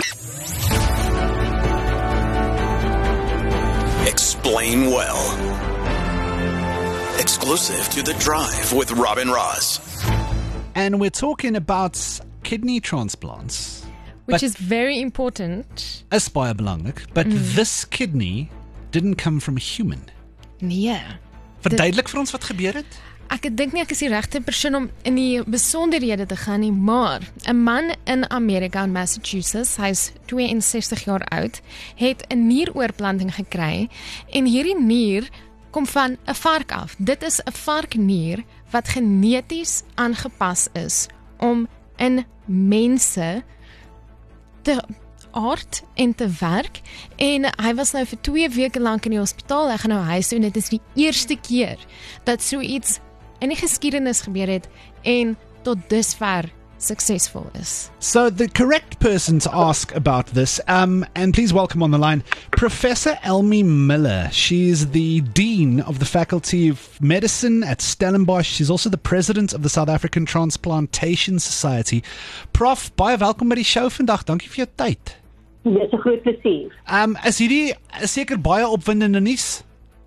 Explain Well. Exclusive to The Drive with Robin Ross. And we're talking about kidney transplants. Which is very important. Is baie belangrik, but this kidney didn't come from a human. Nee. Verduidelik vir ons wat gebeur het? Ek dink nie ek is die regte persoon om in die besonderhede te gaan nie, maar 'n man in Amerika in Massachusetts, hy's 62 jaar oud, het 'n nieroorplanting gekry en hierdie nier kom van 'n vark af. Dit is 'n varknier wat geneties aangepas is om in mense te aard en te werk, en hy was nou vir 2 weke lank in die hospitaal. Hy gaan nou huis toe en dit is die eerste keer dat so iets in die geskiedenis gebeur het en tot dusver succesvol is. So the correct person to ask about this, and please welcome on the line, Professor Elmi Miller. She's the Dean of the Faculty of Medicine at Stellenbosch. She's also the President of the South African Transplantation Society. Prof, baie welkom by die show vandag. Dankie vir jou tyd. Dit is 'n groot plesier. Is hierdie seker baie opwindende nuus?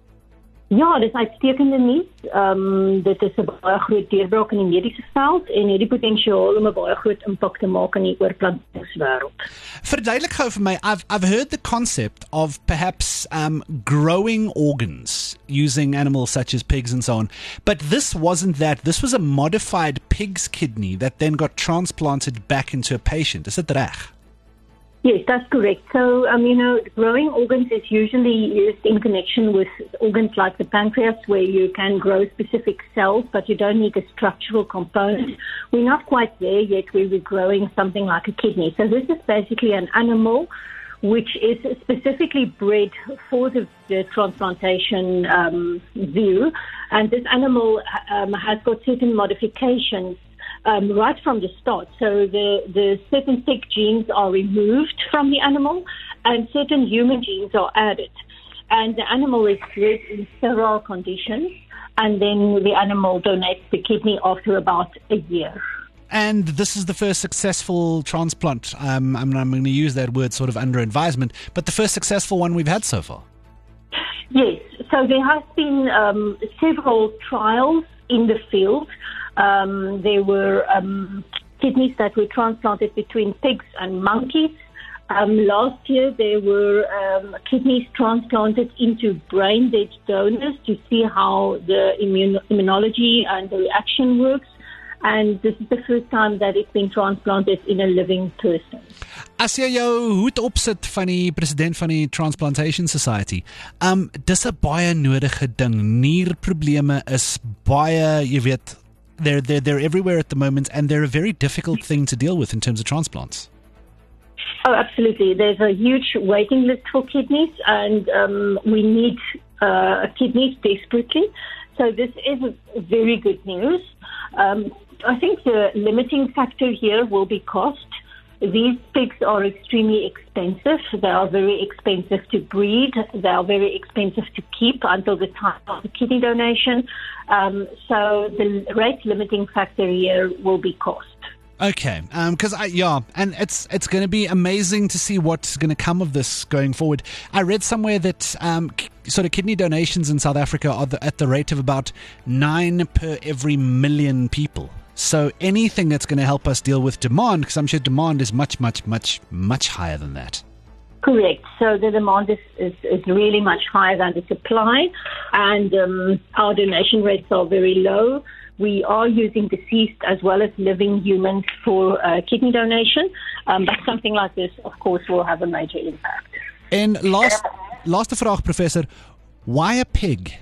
Ja, dit is uitstekende nuus. Dit is 'n baie groot deurbraak in die mediese veld en het die potensiaal om 'n baie groot impak te maak in die oorplantingswêreld. Verduidelik gou vir my, I've heard the concept of perhaps growing organs using animals such as pigs and so on, but this wasn't that. This was a modified pig's kidney that then got transplanted back into a patient. Is dit reg? Yes, that's correct. So, growing organs is usually used in connection with organs like the pancreas, where you can grow specific cells, but you don't need a structural component. We're not quite there yet where we're growing something like a kidney. So this is basically an animal which is specifically bred for the transplantation view. And this animal has got certain modifications right from the start. So the certain pig genes are removed from the animal and certain human genes are added. And the animal is bred in sterile conditions, and then the animal donates the kidney after about a year. And this is the first successful transplant. I'm going to use that word sort of under advisement, but the first successful one we've had so far. Yes. So there has been several trials in the field. There were kidneys that were transplanted between pigs and monkeys. Last year, there were kidneys transplanted into brain-dead donors to see how the immunology and the reaction works. And this is the first time that it's been transplanted in a living person. As jy jou hoed opsit van die president van die Transplantation Society, dis 'n baie nodige ding. Nierprobleme is baie, jy weet, they're everywhere at the moment, and they're a very difficult thing to deal with in terms of transplants. Oh, absolutely. There's a huge waiting list for kidneys, and we need kidneys desperately. So this is very good news. I think the limiting factor here will be cost. These pigs are extremely expensive. They are very expensive to breed. They are very expensive to keep until the time of the kidney donation. So the rate limiting factor here will be cost. Okay, because and it's going to be amazing to see what's going to come of this going forward. I read somewhere that sort of kidney donations in South Africa are at the rate of about 9 per every million people. So anything that's going to help us deal with demand, because I'm sure demand is much, much, much, much higher than that. Correct. So the demand is really much higher than the supply, and our donation rates are very low. We are using deceased as well as living humans for kidney donation, but something like this, of course, will have a major impact. And last vraag, Professor, why a pig?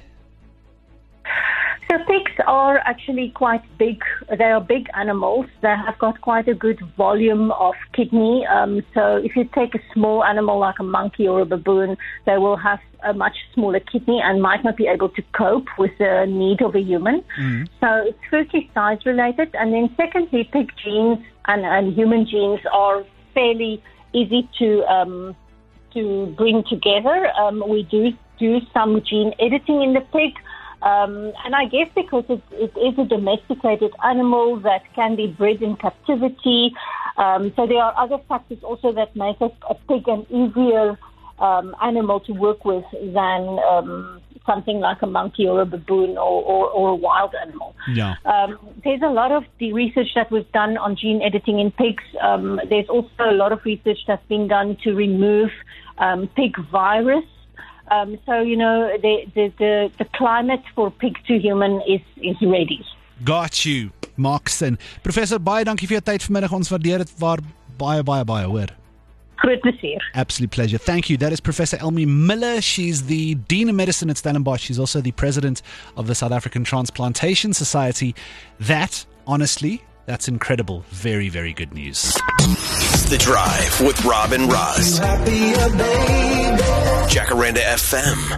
So pigs are actually quite big. They are big animals. They have got quite a good volume of kidney. So if you take a small animal like a monkey or a baboon, they will have a much smaller kidney and might not be able to cope with the need of a human. So it's firstly size related, and then secondly, pig genes and human genes are fairly easy to bring together. We do some gene editing in the pig. And I guess because it is a domesticated animal that can be bred in captivity, So there are other factors also that make a pig an easier animal to work with than something like a monkey or a baboon or a wild animal. Yeah. There's a lot of the research that was done on gene editing in pigs. There's also a lot of research that's been done to remove pig virus. So, you know, the climate for pig to human is ready. Got you, Markson. Professor, baie dankie vir jou tyd vanmiddag. Ons waardeer dit baie, hoor. Groot plesier. Absolute pleasure. Thank you. That is Professor Elmi Miller. She's the Dean of Medicine at Stellenbosch. She's also the President of the South African Transplantation Society. That, honestly, that's incredible. Very, very good news. It's The Drive with Rob and Roz. Jacaranda FM.